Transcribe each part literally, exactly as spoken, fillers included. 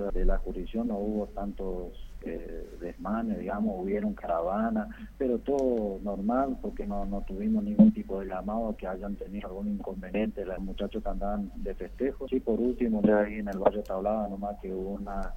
de la jurisdicción no hubo tantos eh, desmanes, digamos, hubieron caravanas, pero todo normal porque no, no tuvimos ningún tipo de llamado que hayan tenido algún inconveniente los muchachos que andaban de festejo. Sí, por último, de ahí en el barrio Tablada nomás que hubo una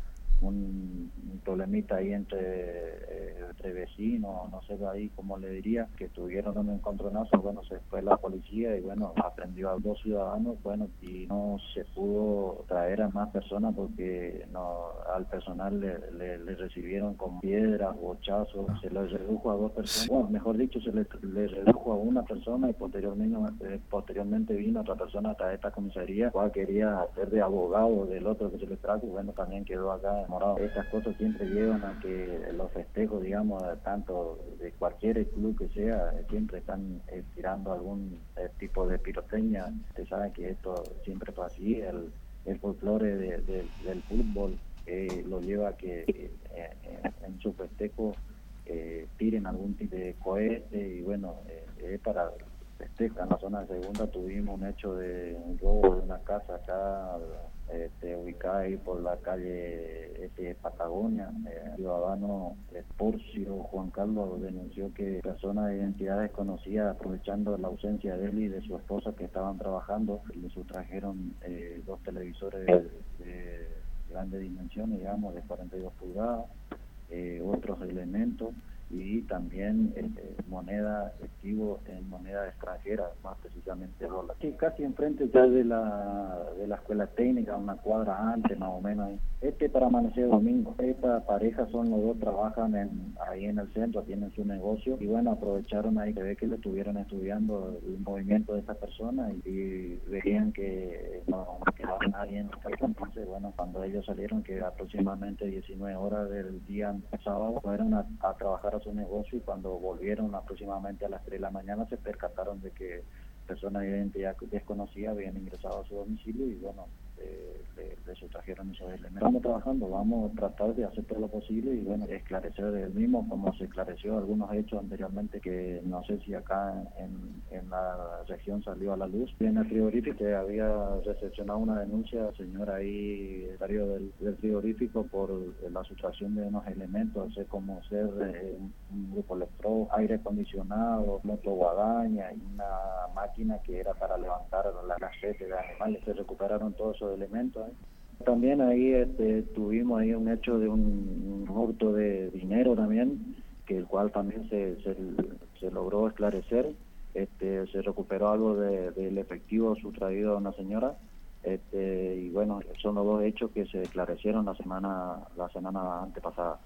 un, un problemita ahí entre, eh, entre vecinos, no sé ahí cómo le diría, que tuvieron un encontronazo. Bueno, se fue la policía y bueno, aprendió a dos ciudadanos, bueno, y no se pudo traer a más personas porque no al personal le, le, le recibieron con piedras, bochazos, se les redujo a dos personas, bueno, mejor dicho, se le, le redujo a una persona y posteriormente, eh, posteriormente vino otra persona hasta esta comisaría, cual quería hacer de abogado del otro que se le trajo y bueno, también quedó acá. Estas cosas siempre llevan a que los festejos, digamos, tanto de cualquier club que sea, siempre están eh, tirando algún eh, tipo de pirotecnia. Ustedes saben que esto siempre fue así, el, el folclore de, de, del fútbol eh, lo lleva a que eh, en, en su festejo eh, tiren algún tipo de cohete y bueno, eh, es para festejo. En la zona de segunda tuvimos un hecho de un robo de una casa acá, Este, ubicada ahí por la calle este, Patagonia. Eh, el ciudadano Porcio Juan Carlos denunció que personas de identidad desconocida, aprovechando la ausencia de él y de su esposa que estaban trabajando, le sustrajeron eh, dos televisores de, de grandes dimensiones, digamos, de cuarenta y dos pulgadas, eh, otros elementos y también este, moneda, efectivo en moneda extranjera, más precisamente dólar. Sí, casi enfrente ya de la de la escuela técnica, una cuadra antes más o menos. Este para amanecer domingo. Esta pareja son los dos, trabajan en, ahí en el centro, tienen su negocio y bueno, aprovecharon ahí que ve que le estuvieron estudiando el movimiento de esta persona y, y veían que no quedaba nadie en la casa. Entonces bueno, cuando ellos salieron, que aproximadamente diecinueve horas del día sábado, fueron a, a trabajar a su negocio y cuando volvieron aproximadamente a las tres de la mañana se percataron de que personas de identidad desconocida habían ingresado a su domicilio y bueno, eh, le, le sustrajeron esos elementos. Estamos trabajando, vamos a tratar de hacer todo lo posible y bueno, esclarecer el mismo, como se esclareció algunos hechos anteriormente que no sé si acá en, en la región salió a la luz. En el frigorífico que había recepcionado una denuncia, señor ahí, del, del frigorífico por la sustracción de unos elementos, así como ser eh, un grupo electro, aire acondicionado, moto guadaña y una máquina que era para levantar la caseta de animales. Se recuperaron todos esos elementos. ¿eh? También ahí este, tuvimos ahí un hecho de un, un hurto de dinero también, que el cual también se, se, se logró esclarecer. Este, se recuperó algo de, del efectivo sustraído a una señora. Este, y bueno, son los dos hechos que se esclarecieron la semana la semana antepasada.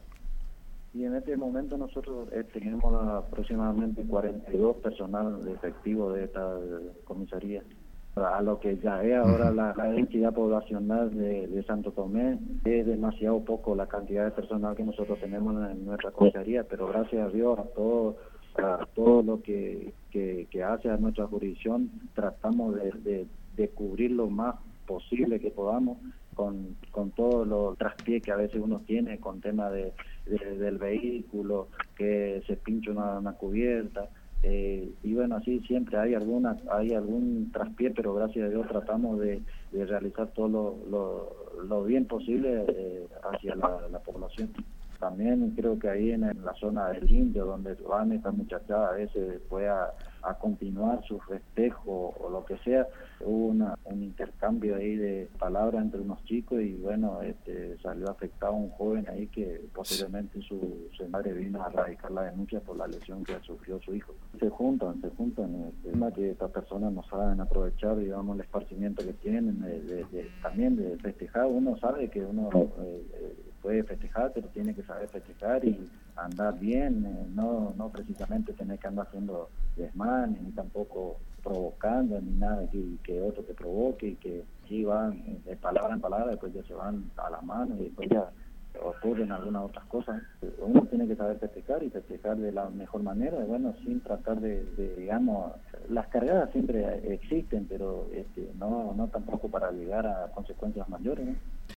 Y en este momento nosotros eh, tenemos aproximadamente cuarenta y dos personal de efectivo de esta comisaría. A lo que ya es ahora la, la densidad poblacional de, de Santo Tomé, es demasiado poco la cantidad de personal que nosotros tenemos en nuestra comisaría, pero gracias a Dios a todo, a todo lo que, que, que hace a nuestra jurisdicción, tratamos de, de, de cubrir lo más posible que podamos con, con todos los traspiés que a veces uno tiene con tema de, de del vehículo, que se pincha una, una cubierta. Eh, y bueno, así siempre hay alguna hay algún traspié, pero gracias a Dios tratamos de, de realizar todo lo, lo, lo bien posible eh, hacia la, la población. También creo que ahí en, en la zona del Indio, donde van estas muchachadas a veces fue a, a continuar su festejo o lo que sea, hubo una, un intercambio ahí de palabras entre unos chicos y bueno, este, salió afectado un joven ahí que posteriormente su, su madre vino a radicar la denuncia por la lesión que sufrió su hijo. Se juntan, se juntan, el tema que estas personas no saben aprovechar, digamos, el esparcimiento que tienen, de, de, de, también de festejar. Uno sabe que uno eh, puede festejar, pero tiene que saber festejar y andar bien, eh, no no precisamente tener que andar haciendo desmanes, ni tampoco provocando, ni nada que, que otro te provoque y que sí van de palabra en palabra, después ya se van a la mano y después ya ocurren algunas otras cosas. Uno tiene que saber festejar y festejar de la mejor manera, bueno, sin tratar de, de digamos, las cargadas siempre existen, pero este, no no tampoco para llegar a consecuencias mayores, ¿no?